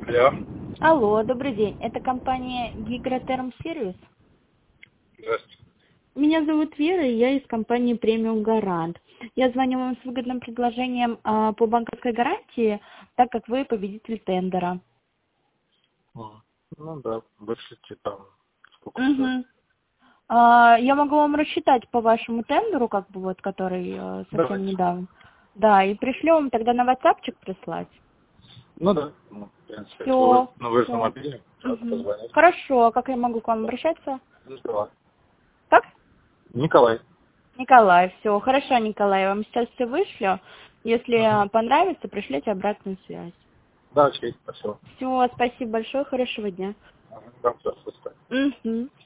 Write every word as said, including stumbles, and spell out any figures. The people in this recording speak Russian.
Алло. Алло, добрый день. Это компания Гигротермсервис? Здравствуйте. Меня зовут Вера, и я из компании Премиум Гарант. Я звоню вам с выгодным предложением а, по банковской гарантии, так как вы победитель тендера. М. Ну да, вышлите там сколько стоит. Угу. А, я могу вам рассчитать по вашему тендеру, как бы вот, который э, совсем Давайте. недавно. Да, и пришлю вам тогда на ватсапчик прислать. Ну да. Ну, в принципе, если вы, Все, ну, вы же на все. мобильном, сразу Угу. позвоните. Хорошо, а как я могу к вам обращаться? Николай. Как? Николай. Николай, все, хорошо, Николай, я вам сейчас все вышлю. Угу. Если понравится, пришлите обратную связь. Да, окей, спасибо. Все, спасибо большое, хорошего дня. Ага, да, все, спасибо. Угу.